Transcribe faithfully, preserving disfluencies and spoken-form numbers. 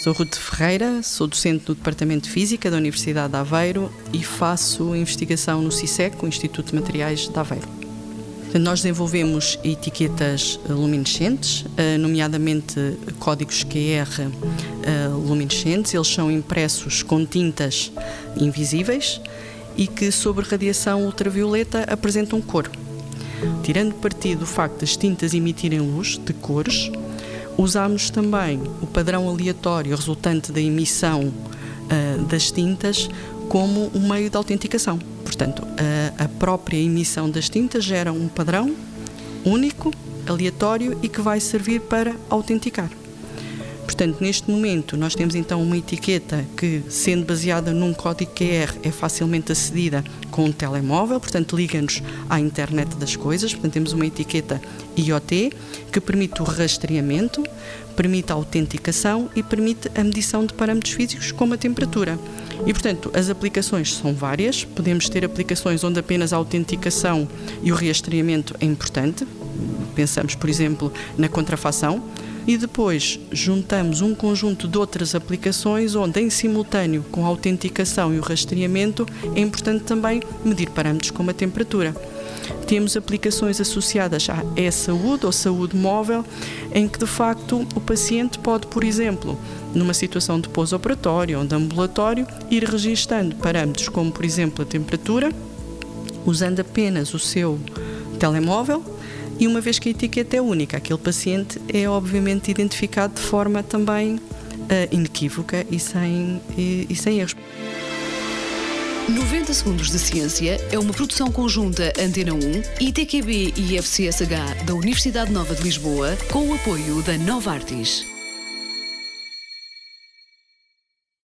Sou Ruth Ferreira, sou docente no Departamento de Física da Universidade de Aveiro e faço investigação no CISEC, o Instituto de Materiais de Aveiro. Nós desenvolvemos etiquetas luminescentes, nomeadamente códigos Q R luminescentes. Eles são impressos com tintas invisíveis e que, sob radiação ultravioleta, apresentam cor. Tirando partido do facto das tintas emitirem luz de cores, usámos também o padrão aleatório resultante da emissão uh, das tintas como um meio de autenticação. Portanto, a, a própria emissão das tintas gera um padrão único, aleatório e que vai servir para autenticar. Portanto, neste momento, nós temos então uma etiqueta que, sendo baseada num código Q R, é facilmente acedida com um telemóvel, portanto, liga-nos à internet das coisas. Portanto, temos uma etiqueta I O T que permite o rastreamento, permite a autenticação e permite a medição de parâmetros físicos como a temperatura. E, portanto, as aplicações são várias. Podemos ter aplicações onde apenas a autenticação e o rastreamento é importante. Pensamos, por exemplo, na contrafação. E depois juntamos um conjunto de outras aplicações onde, em simultâneo com a autenticação e o rastreamento, é importante também medir parâmetros como a temperatura. Temos aplicações associadas à e-saúde ou saúde móvel, em que de facto o paciente pode, por exemplo, numa situação de pós-operatório ou de ambulatório, ir registando parâmetros como, por exemplo, a temperatura, usando apenas o seu telemóvel. E uma vez que a etiqueta é única, aquele paciente é obviamente identificado de forma também uh, inequívoca e sem, e, e sem erros. noventa Segundos de Ciência é uma produção conjunta Antena um, I T Q B e I F C S H da Universidade Nova de Lisboa, com o apoio da Novartis.